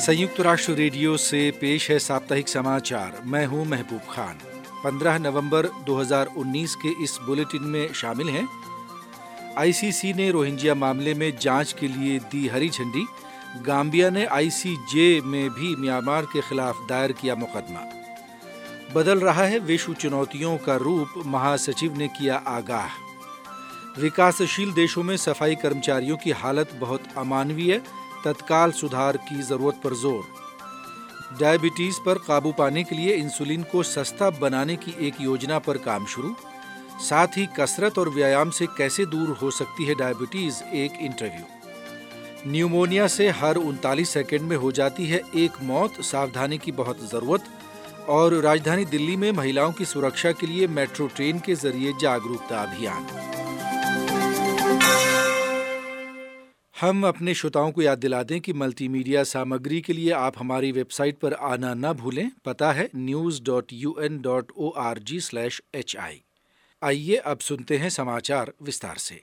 संयुक्त राष्ट्र रेडियो से पेश है साप्ताहिक समाचार। मैं हूं महबूब खान। 15 नवंबर 2019 के इस बुलेटिन में शामिल हैं। आईसीसी ने रोहिंग्या मामले में जांच के लिए दी हरी झंडी। गाम्बिया ने आईसीजे में भी म्यांमार के खिलाफ दायर किया मुकदमा। बदल रहा है विश्व चुनौतियों का रूप, महासचिव ने किया आगाह। विकासशील देशों में सफाई कर्मचारियों की हालत बहुत अमानवीय, तत्काल सुधार की जरूरत पर जोर। डायबिटीज पर काबू पाने के लिए इंसुलिन को सस्ता बनाने की एक योजना पर काम शुरू। साथ ही कसरत और व्यायाम से कैसे दूर हो सकती है डायबिटीज, एक इंटरव्यू। न्यूमोनिया से हर 39 सेकंड में हो जाती है एक मौत, सावधानी की बहुत जरूरत। और राजधानी दिल्ली में महिलाओं की सुरक्षा के लिए मेट्रो ट्रेन के जरिए जागरूकता अभियान। हम अपने श्रोताओं को याद दिला दें कि मल्टीमीडिया सामग्री के लिए आप हमारी वेबसाइट पर आना न भूलें। पता है news.un.org/hi। आइए अब सुनते हैं समाचार विस्तार से।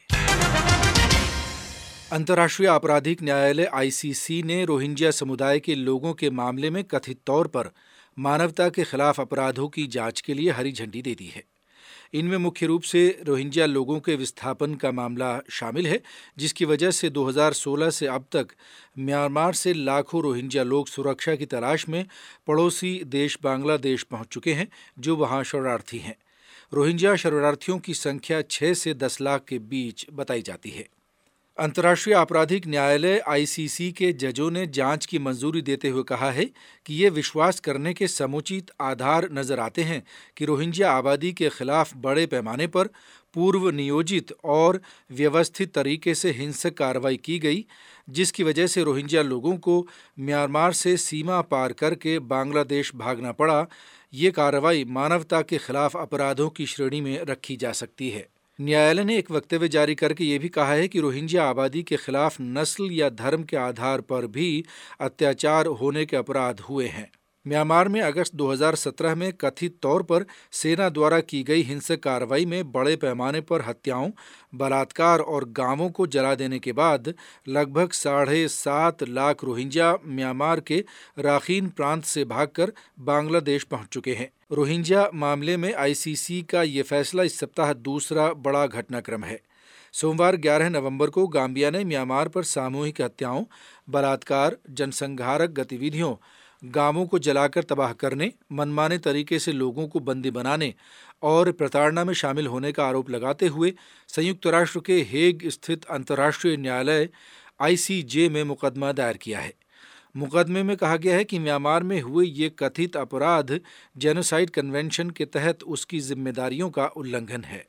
अंतर्राष्ट्रीय आपराधिक न्यायालय आईसीसी ने रोहिंग्या समुदाय के लोगों के मामले में कथित तौर पर मानवता के खिलाफ अपराधों की जांच के लिए हरी झंडी दे दी है। इनमें मुख्य रूप से रोहिंग्या लोगों के विस्थापन का मामला शामिल है, जिसकी वजह से 2016 से अब तक म्यांमार से लाखों रोहिंग्या लोग सुरक्षा की तलाश में पड़ोसी देश बांग्लादेश पहुंच चुके हैं, जो वहां शरणार्थी हैं। रोहिंग्या शरणार्थियों की संख्या 6 से 10 लाख के बीच बताई जाती है। अंतर्राष्ट्रीय आपराधिक न्यायालय आईसीसी के जजों ने जांच की मंजूरी देते हुए कहा है कि ये विश्वास करने के समुचित आधार नजर आते हैं कि रोहिंग्या आबादी के खिलाफ बड़े पैमाने पर पूर्व नियोजित और व्यवस्थित तरीके से हिंसक कार्रवाई की गई, जिसकी वजह से रोहिंग्या लोगों को म्यांमार से सीमा पार करके बांग्लादेश भागना पड़ा। ये कार्रवाई मानवता के खिलाफ अपराधों की श्रेणी में रखी जा सकती है। न्यायालय ने एक वक्तव्य जारी करके ये भी कहा है कि रोहिंग्या आबादी के खिलाफ नस्ल या धर्म के आधार पर भी अत्याचार होने के अपराध हुए हैं। म्यांमार में अगस्त 2017 में कथित तौर पर सेना द्वारा की गई हिंसक कार्रवाई में बड़े पैमाने पर हत्याओं, बलात्कार और गांवों को जला देने के बाद लगभग 7.5 लाख रोहिंग्या म्यांमार के राखीन प्रांत से भागकर बांग्लादेश पहुंच चुके हैं। रोहिंग्या मामले में आईसीसी का ये फैसला इस सप्ताह दूसरा बड़ा घटनाक्रम है। सोमवार 11 नवंबर को गाम्बिया ने म्यांमार पर सामूहिक हत्याओं, बलात्कार, जनसंहारक गतिविधियों, गांवों को जलाकर तबाह करने, मनमाने तरीके से लोगों को बंदी बनाने और प्रताड़ना में शामिल होने का आरोप लगाते हुए संयुक्त राष्ट्र के हेग स्थित अंतर्राष्ट्रीय न्यायालय आईसीजे में मुकदमा दायर किया है। मुकदमे में कहा गया है कि म्यांमार में हुए ये कथित अपराध जेनोसाइड कन्वेंशन के तहत उसकी जिम्मेदारियों का उल्लंघन है।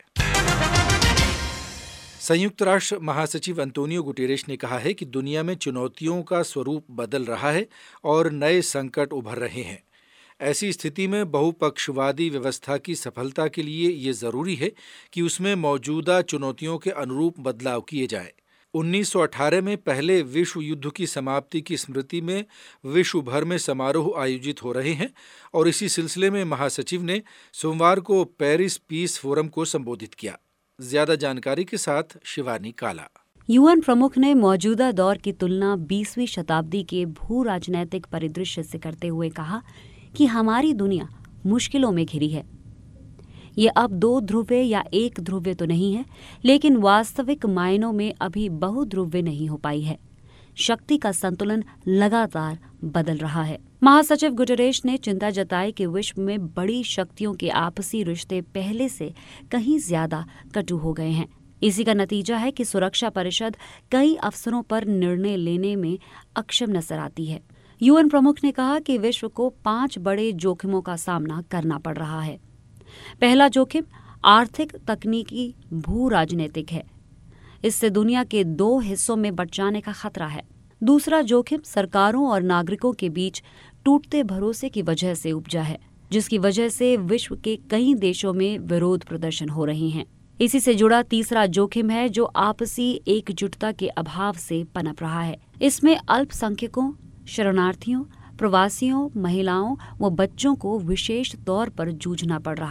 संयुक्त राष्ट्र महासचिव अंतोनियो गुटेरेस ने कहा है कि दुनिया में चुनौतियों का स्वरूप बदल रहा है और नए संकट उभर रहे हैं। ऐसी स्थिति में बहुपक्षवादी व्यवस्था की सफलता के लिए ये जरूरी है कि उसमें मौजूदा चुनौतियों के अनुरूप बदलाव किए जाए। 1918 में पहले विश्व युद्ध की समाप्ति की स्मृति में विश्व भर में समारोह आयोजित हो रहे हैं और इसी सिलसिले में महासचिव ने सोमवार को पेरिस पीस फोरम को संबोधित किया। ज्यादा जानकारी के साथ शिवानी काला। यूएन प्रमुख ने मौजूदा दौर की तुलना 20वीं शताब्दी के भू राजनैतिक परिदृश्य से करते हुए कहा कि हमारी दुनिया मुश्किलों में घिरी है। ये अब 2 ध्रुव्य या एक ध्रुव्य तो नहीं है, लेकिन वास्तविक मायनों में अभी बहुध्रुव्य नहीं हो पाई है। शक्ति का संतुलन लगातार बदल रहा है। महासचिव गुटेरेस ने चिंता जताई कि विश्व में बड़ी शक्तियों के आपसी रिश्ते पहले से कहीं ज्यादा कटु हो गए हैं। इसी का नतीजा है कि सुरक्षा परिषद कई अवसरों पर निर्णय लेने में अक्षम नजर आती है। यूएन प्रमुख ने कहा कि विश्व को 5 बड़े जोखिमों का सामना करना पड़ रहा है। पहला जोखिम आर्थिक, तकनीकी, भू राजनीतिक है। इससे दुनिया के 2 हिस्सों में बंट जाने का खतरा है। दूसरा जोखिम सरकारों और नागरिकों के बीच टूटते भरोसे की वजह से उपजा है, जिसकी वजह से विश्व के कई देशों में विरोध प्रदर्शन हो रहे हैं। इसी से जुड़ा तीसरा जोखिम है जो आपसी एकजुटता के अभाव से पनप रहा है। इसमें अल्पसंख्यकों, शरणार्थियों, प्रवासियों, महिलाओं व बच्चों को विशेष तौर पर जूझना पड़ रहा है।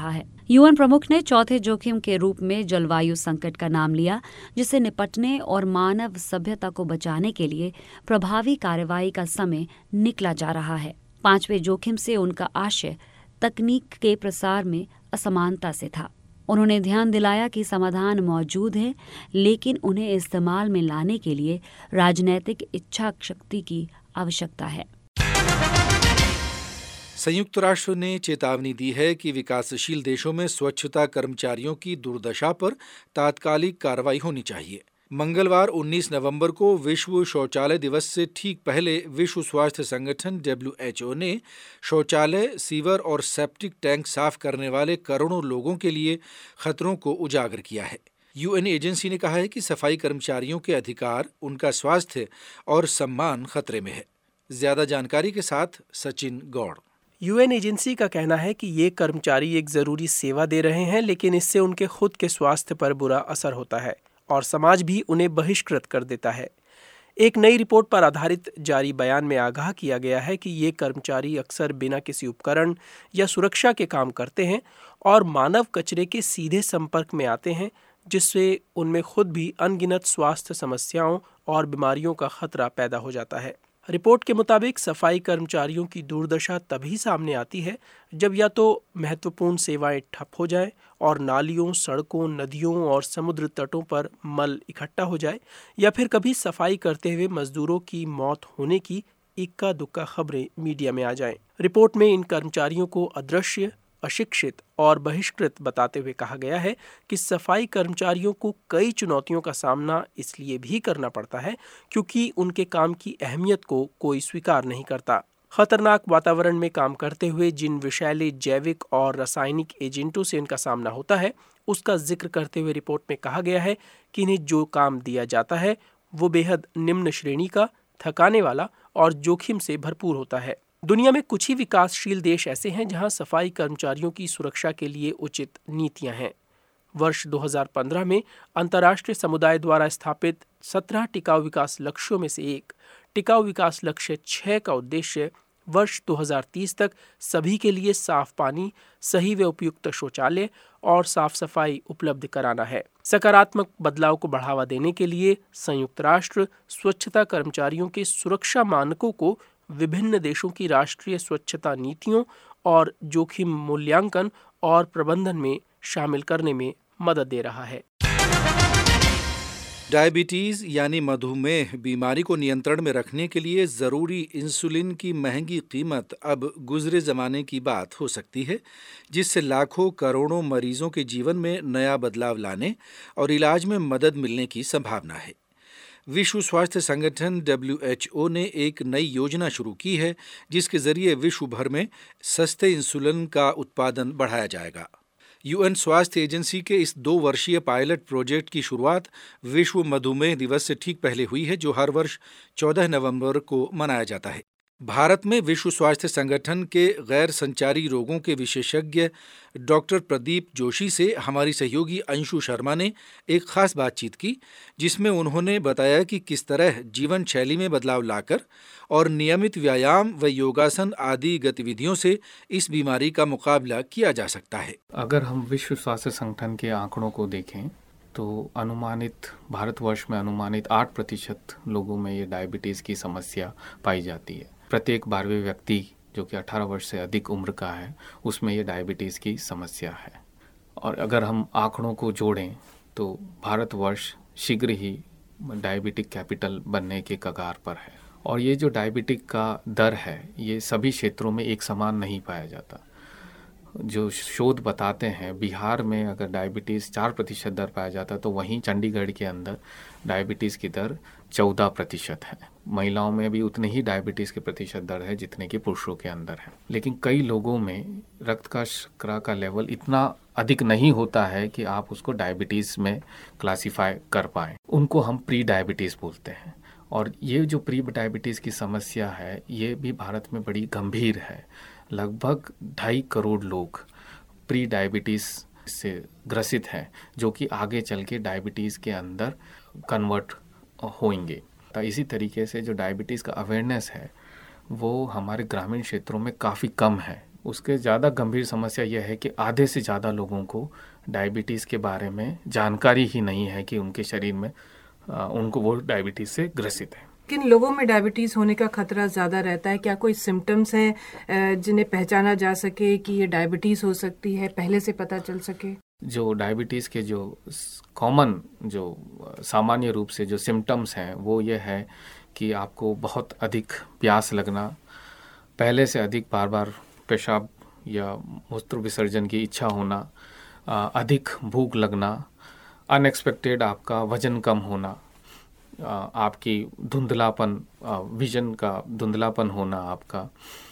यूएन प्रमुख ने चौथे जोखिम के रूप में जलवायु संकट का नाम लिया, जिससे निपटने और मानव सभ्यता को बचाने के लिए प्रभावी कार्रवाई का समय निकला जा रहा है। पांचवें जोखिम से उनका आशय तकनीक के प्रसार में असमानता से था। उन्होंने ध्यान दिलाया कि समाधान मौजूद है, लेकिन उन्हें इस्तेमाल में लाने के लिए राजनीतिक इच्छा शक्ति की आवश्यकता है। संयुक्त राष्ट्र ने चेतावनी दी है कि विकासशील देशों में स्वच्छता कर्मचारियों की दुर्दशा पर तात्कालिक कार्रवाई होनी चाहिए। मंगलवार 19 नवंबर को विश्व शौचालय दिवस से ठीक पहले विश्व स्वास्थ्य संगठन WHO ने शौचालय, सीवर और सेप्टिक टैंक साफ करने वाले करोड़ों लोगों के लिए खतरों को उजागर किया है। यूएन एजेंसी ने कहा है कि सफाई कर्मचारियों के अधिकार, उनका स्वास्थ्य और सम्मान खतरे में है। ज्यादा जानकारी के साथ सचिन गौड़। यूएन एजेंसी का कहना है कि ये कर्मचारी एक जरूरी सेवा दे रहे हैं, लेकिन इससे उनके खुद के स्वास्थ्य पर बुरा असर होता है और समाज भी उन्हें बहिष्कृत कर देता है। एक नई रिपोर्ट पर आधारित जारी बयान में आगाह किया गया है कि ये कर्मचारी अक्सर बिना किसी उपकरण या सुरक्षा के काम करते हैं और मानव कचरे के सीधे संपर्क में आते हैं, जिससे उनमें खुद भी अनगिनत स्वास्थ्य समस्याओं और बीमारियों का खतरा पैदा हो जाता है। रिपोर्ट के मुताबिक सफाई कर्मचारियों की दुर्दशा तभी सामने आती है जब या तो महत्वपूर्ण सेवाएं ठप हो जाएं और नालियों, सड़कों, नदियों और समुद्र तटों पर मल इकट्ठा हो जाए, या फिर कभी सफाई करते हुए मजदूरों की मौत होने की इक्का दुक्का खबरें मीडिया में आ जाएं। रिपोर्ट में इन कर्मचारियों को अदृश्य, अशिक्षित और बहिष्कृत बताते हुए कहा गया है कि सफाई कर्मचारियों को कई चुनौतियों का सामना इसलिए भी करना पड़ता है क्योंकि उनके काम की अहमियत को कोई स्वीकार नहीं करता। खतरनाक वातावरण में काम करते हुए जिन विषैले जैविक और रासायनिक एजेंटों से इनका सामना होता है, उसका जिक्र करते हुए रिपोर्ट में कहा गया है कि इन्हें जो काम दिया जाता है वो बेहद निम्न श्रेणी का, थकाने वाला और जोखिम से भरपूर होता है। दुनिया में कुछ ही विकासशील देश ऐसे हैं जहां सफाई कर्मचारियों की सुरक्षा के लिए उचित नीतियां हैं। वर्ष 2015 में अंतर्राष्ट्रीय समुदाय द्वारा स्थापित 17 टिकाऊ विकास लक्ष्यों में से एक टिकाऊ विकास लक्ष्य 6 का उद्देश्य वर्ष 2030 तक सभी के लिए साफ पानी, सही व उपयुक्त शौचालय और साफ सफाई उपलब्ध कराना है। सकारात्मक बदलाव को बढ़ावा देने के लिए संयुक्त राष्ट्र स्वच्छता कर्मचारियों के सुरक्षा मानकों को विभिन्न देशों की राष्ट्रीय स्वच्छता नीतियों और जोखिम मूल्यांकन और प्रबंधन में शामिल करने में मदद दे रहा है। डायबिटीज यानी मधुमेह बीमारी को नियंत्रण में रखने के लिए जरूरी इंसुलिन की महंगी कीमत अब गुजरे जमाने की बात हो सकती है, जिससे लाखों करोड़ों मरीजों के जीवन में नया बदलाव लाने और इलाज में मदद मिलने की संभावना है। विश्व स्वास्थ्य संगठन WHO ने एक नई योजना शुरू की है जिसके जरिए विश्व भर में सस्ते इंसुलिन का उत्पादन बढ़ाया जाएगा। यूएन स्वास्थ्य एजेंसी के इस 2 वर्षीय पायलट प्रोजेक्ट की शुरुआत विश्व मधुमेह दिवस से ठीक पहले हुई है, जो हर वर्ष 14 नवंबर को मनाया जाता है। भारत में विश्व स्वास्थ्य संगठन के गैर संचारी रोगों के विशेषज्ञ डॉक्टर प्रदीप जोशी से हमारी सहयोगी अंशु शर्मा ने एक खास बातचीत की, जिसमें उन्होंने बताया कि किस तरह जीवन शैली में बदलाव लाकर और नियमित व्यायाम व योगासन आदि गतिविधियों से इस बीमारी का मुकाबला किया जा सकता है। अगर हम विश्व स्वास्थ्य संगठन के आंकड़ों को देखें तो अनुमानित भारतवर्ष में अनुमानित 8% लोगों में ये डायबिटीज़ की समस्या पाई जाती है। प्रत्येक 12वें व्यक्ति जो कि 18 वर्ष से अधिक उम्र का है उसमें ये डायबिटीज़ की समस्या है। और अगर हम आंकड़ों को जोड़ें तो भारतवर्ष शीघ्र ही डायबिटिक कैपिटल बनने के कगार पर है। और ये जो डायबिटिक का दर है ये सभी क्षेत्रों में एक समान नहीं पाया जाता। जो शोध बताते हैं बिहार में अगर डायबिटीज़ 4% दर पाया जाता तो वहीं चंडीगढ़ के अंदर डायबिटीज़ की दर 14% है। महिलाओं में भी उतने ही डायबिटीज़ के प्रतिशत दर है जितने कि पुरुषों के अंदर है। लेकिन कई लोगों में रक्त का शर्करा का लेवल इतना अधिक नहीं होता है कि आप उसको डायबिटीज़ में क्लासीफाई कर पाएँ। उनको हम प्री डायबिटीज़ बोलते हैं। और ये जो प्री डायबिटीज़ की समस्या है ये भी भारत में बड़ी गंभीर है। लगभग 2.5 करोड़ लोग प्री डायबिटीज़ से ग्रसित हैं जो कि आगे चल के डायबिटीज़ के अंदर कन्वर्ट होंगे। तो इसी तरीके से जो डायबिटीज़ का अवेयरनेस है वो हमारे ग्रामीण क्षेत्रों में काफ़ी कम है। उसके ज़्यादा गंभीर समस्या यह है कि आधे से ज़्यादा लोगों को डायबिटीज़ के बारे में जानकारी ही नहीं है कि उनके शरीर में उनको वो डायबिटीज़ से ग्रसित है। किन लोगों में डायबिटीज़ होने का खतरा ज़्यादा रहता है? क्या कोई सिम्टम्स हैं जिन्हें पहचाना जा सके कि ये डायबिटीज़ हो सकती है, पहले से पता चल सके? जो डायबिटीज़ के जो कॉमन जो सामान्य रूप से जो सिम्टम्स हैं वो ये है कि आपको बहुत अधिक प्यास लगना, पहले से अधिक बार बार पेशाब या मूत्र विसर्जन की इच्छा होना, अधिक भूख लगना, अनएक्सपेक्टेड आपका वजन कम होना, आपकी धुंधलापन, विजन का धुंधलापन होना आपका,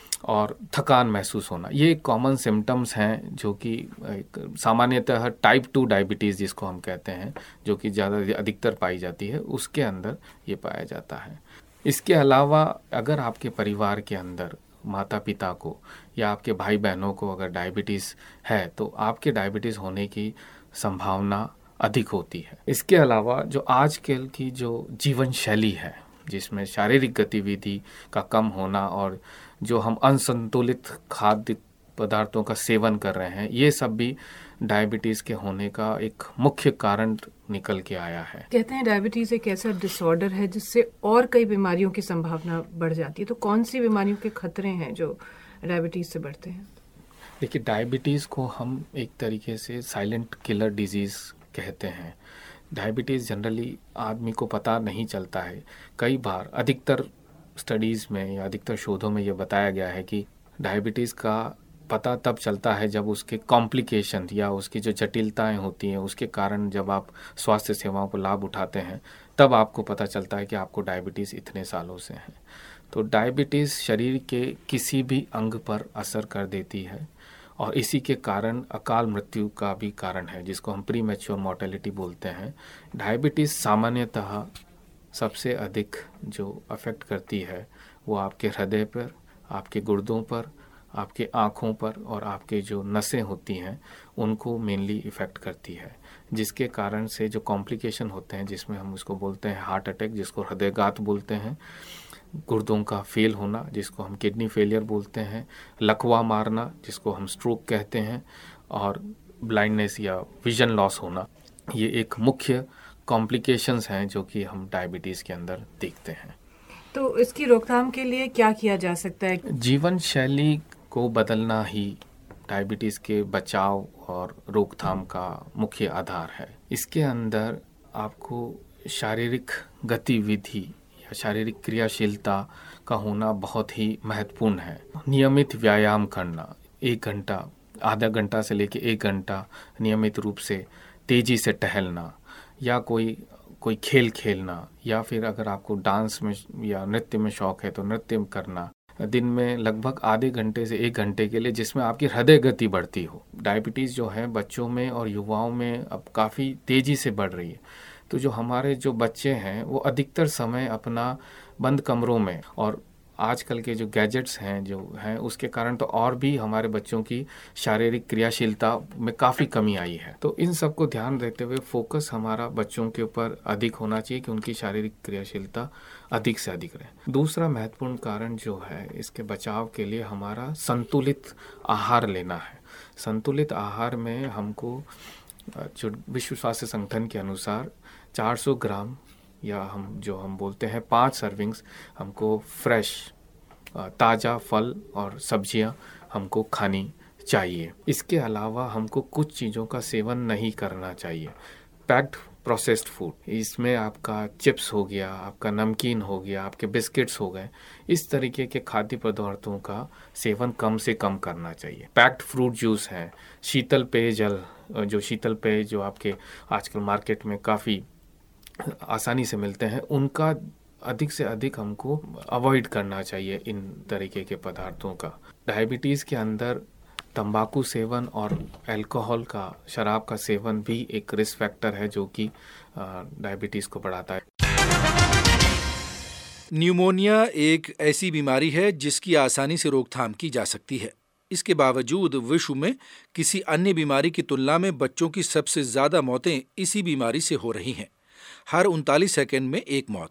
और थकान महसूस होना। ये कॉमन सिम्टम्स हैं जो कि सामान्यतः टाइप 2 डायबिटीज़ जिसको हम कहते हैं, जो कि ज़्यादा अधिकतर पाई जाती है, उसके अंदर ये पाया जाता है। इसके अलावा अगर आपके परिवार के अंदर माता पिता को या आपके भाई बहनों को अगर डायबिटीज़ है तो आपके डायबिटीज़ होने की संभावना अधिक होती है। इसके अलावा जो आजकल की जो जीवन शैली है जिसमें शारीरिक गतिविधि का कम होना और जो हम असंतुलित खाद्य पदार्थों का सेवन कर रहे हैं, ये सब भी डायबिटीज़ के होने का एक मुख्य कारण निकल के आया है। कहते हैं डायबिटीज़ एक ऐसा डिसऑर्डर है जिससे और कई बीमारियों की संभावना बढ़ जाती है। तो कौन सी बीमारियों के खतरे हैं जो डायबिटीज़ से बढ़ते हैं? देखिए, डायबिटीज़ को हम एक तरीके से साइलेंट किलर डिजीज़ कहते हैं। डायबिटीज़ जनरली आदमी को पता नहीं चलता है। कई बार अधिकतर स्टडीज़ में या अधिकतर शोधों में ये बताया गया है कि डायबिटीज़ का पता तब चलता है जब उसके कॉम्प्लिकेशन या उसकी जो जटिलताएं होती हैं उसके कारण जब आप स्वास्थ्य सेवाओं को लाभ उठाते हैं तब आपको पता चलता है कि आपको डायबिटीज़ इतने सालों से है। तो डायबिटीज़ शरीर के किसी भी अंग पर असर कर देती है और इसी के कारण अकाल मृत्यु का भी कारण है, जिसको हम प्री मैच्योर मॉर्टेलिटी बोलते हैं। डायबिटीज़ सामान्यतः सबसे अधिक जो अफेक्ट करती है वो आपके हृदय पर, आपके गुर्दों पर, आपके आँखों पर और आपके जो नसें होती हैं उनको मेनली इफ़ेक्ट करती है, जिसके कारण से जो कॉम्प्लिकेशन होते हैं जिसमें हम उसको बोलते हैं हार्ट अटैक जिसको हृदयघात बोलते हैं, गुर्दों का फेल होना जिसको हम किडनी फेलियर बोलते हैं, लकवा मारना जिसको हम स्ट्रोक कहते हैं, और ब्लाइंडनेस या विजन लॉस होना, ये एक मुख्य कॉम्प्लिकेशंस हैं जो कि हम डायबिटीज़ के अंदर देखते हैं। तो इसकी रोकथाम के लिए क्या किया जा सकता है? जीवन शैली को बदलना ही डायबिटीज़ के बचाव और रोकथाम का मुख्य आधार है। इसके अंदर आपको शारीरिक गतिविधि या शारीरिक क्रियाशीलता का होना बहुत ही महत्वपूर्ण है। नियमित व्यायाम करना, 1 घंटा, आधा घंटा से लेकर 1 घंटा नियमित रूप से तेज़ी से टहलना, या कोई खेल खेलना, या फिर अगर आपको डांस में या नृत्य में शौक है तो नृत्य करना, दिन में लगभग आधे घंटे से 1 घंटे के लिए, जिसमें आपकी हृदय गति बढ़ती हो। डायबिटीज़ जो है बच्चों में और युवाओं में अब काफ़ी तेज़ी से बढ़ रही है। तो जो हमारे जो बच्चे हैं वो अधिकतर समय अपना बंद कमरों में, और आजकल के जो गैजेट्स हैं जो हैं उसके कारण तो और भी हमारे बच्चों की शारीरिक क्रियाशीलता में काफ़ी कमी आई है। तो इन सब को ध्यान देते हुए फोकस हमारा बच्चों के ऊपर अधिक होना चाहिए कि उनकी शारीरिक क्रियाशीलता अधिक से अधिक रहे। दूसरा महत्वपूर्ण कारण जो है इसके बचाव के लिए हमारा संतुलित आहार लेना है। संतुलित आहार में हमको जो विश्व स्वास्थ्य संगठन के अनुसार 400 ग्राम या हम बोलते हैं 5 सर्विंग्स हमको फ्रेश ताज़ा फल और सब्जियां हमको खानी चाहिए। इसके अलावा हमको कुछ चीज़ों का सेवन नहीं करना चाहिए। पैक्ड प्रोसेस्ड फूड, इसमें आपका चिप्स हो गया, आपका नमकीन हो गया, आपके बिस्किट्स हो गए, इस तरीके के खाद्य पदार्थों का सेवन कम से कम करना चाहिए। पैक्ड फ्रूट जूस है, शीतल पेयजल, शीतल पेय जो आपके आजकल मार्केट में काफ़ी आसानी से मिलते हैं, उनका अधिक से अधिक हमको अवॉइड करना चाहिए इन तरीके के पदार्थों का। डायबिटीज़ के अंदर तंबाकू सेवन और अल्कोहल का, शराब का सेवन भी एक रिस्क फैक्टर है जो कि डायबिटीज़ को बढ़ाता है। न्यूमोनिया एक ऐसी बीमारी है जिसकी आसानी से रोकथाम की जा सकती है। इसके बावजूद विश्व में किसी अन्य बीमारी की तुलना में बच्चों की सबसे ज़्यादा मौतें इसी बीमारी से हो रही हैं। हर 39 सेकंड में 1 मौत।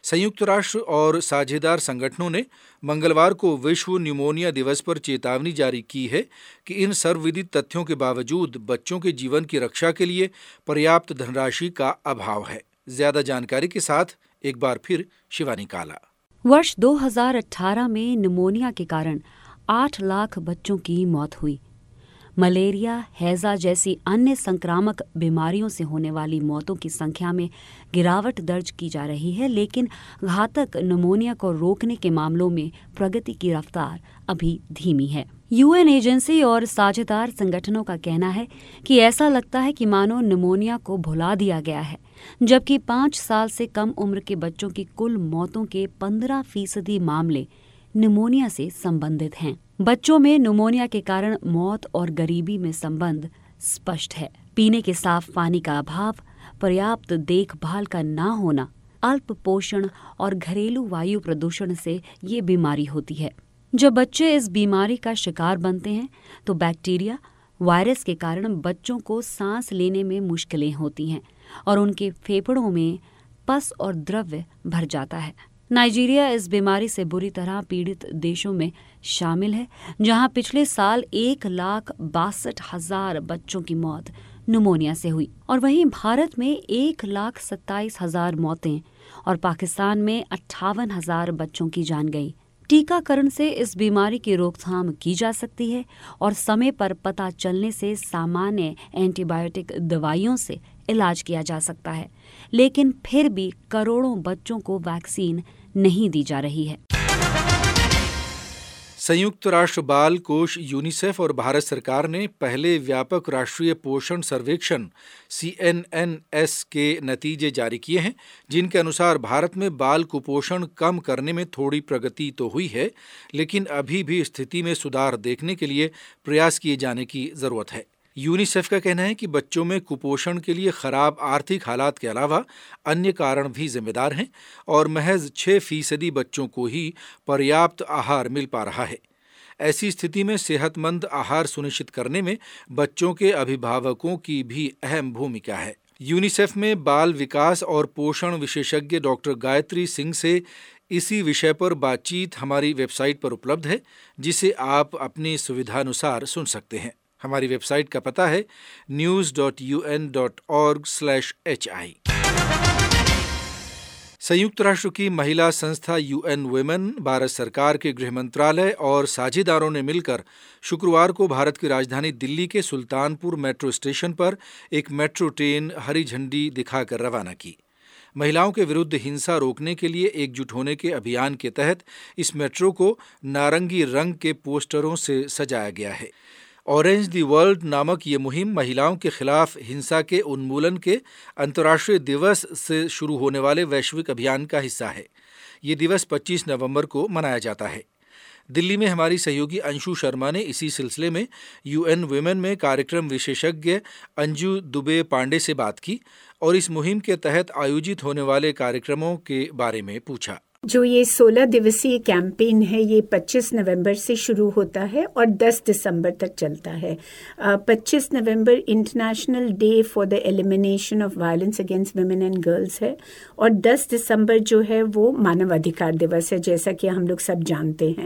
संयुक्त राष्ट्र और साझेदार संगठनों ने मंगलवार को विश्व न्यूमोनिया दिवस पर चेतावनी जारी की है कि इन सर्वविदित तथ्यों के बावजूद बच्चों के जीवन की रक्षा के लिए पर्याप्त धनराशि का अभाव है। ज्यादा जानकारी के साथ एक बार फिर शिवानी काला। वर्ष 2018 में निमोनिया के कारण 8 लाख बच्चों की मौत हुई। मलेरिया, हैजा जैसी अन्य संक्रामक बीमारियों से होने वाली मौतों की संख्या में गिरावट दर्ज की जा रही है, लेकिन घातक निमोनिया को रोकने के मामलों में प्रगति की रफ्तार अभी धीमी है। यूएन एजेंसी और साझेदार संगठनों का कहना है कि ऐसा लगता है कि मानो निमोनिया को भुला दिया गया है, जबकि 5 साल से कम उम्र के बच्चों की कुल मौतों के 15% मामले निमोनिया से संबंधित हैं। बच्चों में निमोनिया के कारण मौत और गरीबी में संबंध स्पष्ट है। पीने के साफ पानी का अभाव, पर्याप्त देखभाल का ना होना, अल्प पोषण और घरेलू वायु प्रदूषण से ये बीमारी होती है। जब बच्चे इस बीमारी का शिकार बनते हैं तो बैक्टीरिया, वायरस के कारण बच्चों को सांस लेने में मुश्किलें होती हैं और उनके फेफड़ों में पस और द्रव्य भर जाता है। नाइजीरिया इस बीमारी से बुरी तरह पीड़ित देशों में शामिल है, जहां पिछले साल 1,62,000 बच्चों की मौत निमोनिया से हुई और वहीं भारत में 1,27,000 मौतें और पाकिस्तान में 58,000 बच्चों की जान गई। टीकाकरण से इस बीमारी की रोकथाम की जा सकती है और समय पर पता चलने से सामान्य एंटीबायोटिक दवाइयों से इलाज किया जा सकता है, लेकिन फिर भी करोड़ों बच्चों को वैक्सीन नहीं दी जा रही है। संयुक्त राष्ट्र बाल कोष यूनिसेफ और भारत सरकार ने पहले व्यापक राष्ट्रीय पोषण सर्वेक्षण CNNS के नतीजे जारी किए हैं, जिनके अनुसार भारत में बाल कुपोषण कम करने में थोड़ी प्रगति तो हुई है, लेकिन अभी भी स्थिति में सुधार देखने के लिए प्रयास किए जाने की जरूरत है। यूनिसेफ का कहना है कि बच्चों में कुपोषण के लिए खराब आर्थिक हालात के अलावा अन्य कारण भी जिम्मेदार हैं और महज 6% बच्चों को ही पर्याप्त आहार मिल पा रहा है। ऐसी स्थिति में सेहतमंद आहार सुनिश्चित करने में बच्चों के अभिभावकों की भी अहम भूमिका है। यूनिसेफ में बाल विकास और पोषण विशेषज्ञ डॉक्टर गायत्री सिंह से इसी विषय पर बातचीत हमारी वेबसाइट पर उपलब्ध है, जिसे आप अपनी सुविधानुसार सुन सकते हैं। हमारी वेबसाइट का पता है news.un.org/hi। संयुक्त राष्ट्र की महिला संस्था UN Women, भारत सरकार के गृह मंत्रालय और साझेदारों ने मिलकर शुक्रवार को भारत की राजधानी दिल्ली के सुल्तानपुर मेट्रो स्टेशन पर एक मेट्रो ट्रेन हरी झंडी दिखाकर रवाना की। महिलाओं के विरुद्ध हिंसा रोकने के लिए एकजुट होने के अभियान के तहत इस मेट्रो को नारंगी रंग के पोस्टरों से सजाया गया है। ऑरेंज द वर्ल्ड नामक ये मुहिम महिलाओं के खिलाफ हिंसा के उन्मूलन के अंतर्राष्ट्रीय दिवस से शुरू होने वाले वैश्विक अभियान का हिस्सा है। ये दिवस 25 नवंबर को मनाया जाता है। दिल्ली में हमारी सहयोगी अंशु शर्मा ने इसी सिलसिले में UN Women में कार्यक्रम विशेषज्ञ अंजू दुबे पांडे से बात की और इस मुहिम के तहत आयोजित होने वाले कार्यक्रमों के बारे में पूछा। जो ये 16 दिवसीय कैंपेन है, ये 25 नवंबर से शुरू होता है और 10 दिसंबर तक चलता है। 25 नवंबर international day for the elimination of violence against women and girls है और 10 दिसंबर जो है वो मानवाधिकार दिवस है, जैसा कि हम लोग सब जानते हैं।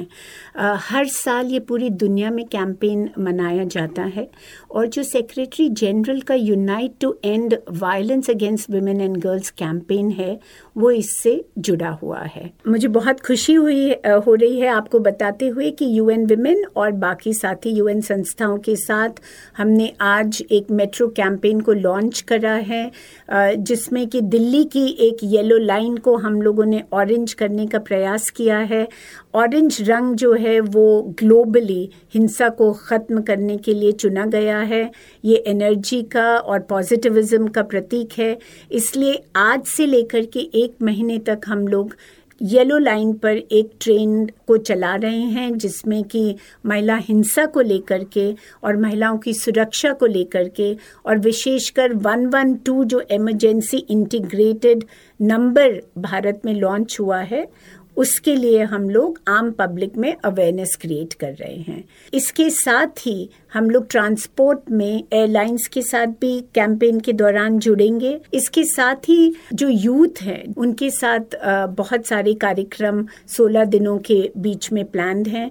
हर साल ये पूरी दुनिया में कैंपेन मनाया जाता है और जो सेक्रेटरी जनरल का unite to end violence against women and girls campaign है, वो इससे जुड़ा हुआ है। मुझे बहुत खुशी हो रही है आपको बताते हुए कि UN Women और बाकी साथी UN संस्थाओं के साथ हमने आज एक मेट्रो कैंपेन को लॉन्च करा है, जिसमें कि दिल्ली की एक येलो लाइन को हम लोगों ने ऑरेंज करने का प्रयास किया है। ऑरेंज रंग जो है वो ग्लोबली हिंसा को ख़त्म करने के लिए चुना गया है। ये एनर्जी का और पॉजिटिविज्म का प्रतीक है। इसलिए आज से लेकर के 1 महीने तक हम लोग येलो लाइन पर एक ट्रेन को चला रहे हैं, जिसमें कि महिला हिंसा को लेकर के और महिलाओं की सुरक्षा को लेकर के और विशेषकर 112 जो इमरजेंसी इंटीग्रेटेड नंबर भारत में लॉन्च हुआ है, उसके लिए हम लोग आम पब्लिक में अवेयरनेस क्रिएट कर रहे हैं। इसके साथ ही हम लोग ट्रांसपोर्ट में एयरलाइंस के साथ भी कैंपेन के दौरान जुड़ेंगे। इसके साथ ही जो यूथ है उनके साथ बहुत सारे कार्यक्रम 16 दिनों के बीच में प्लान्ड हैं।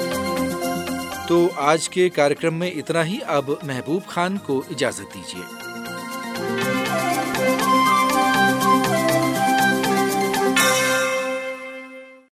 तो आज के कार्यक्रम में इतना ही। अब महबूब खान को इजाजत दीजिए।